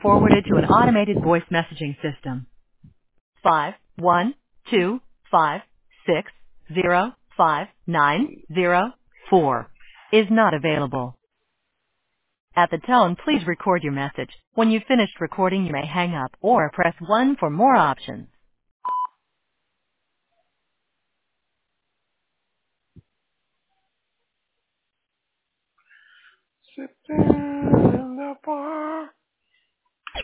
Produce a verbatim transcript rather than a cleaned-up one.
forwarded to an automated voice messaging system. Five one two five six zero five nine zero four is not available. At the tone, please record your message. When you've finished recording, you may hang up or press one for more options. Sit down in the bar.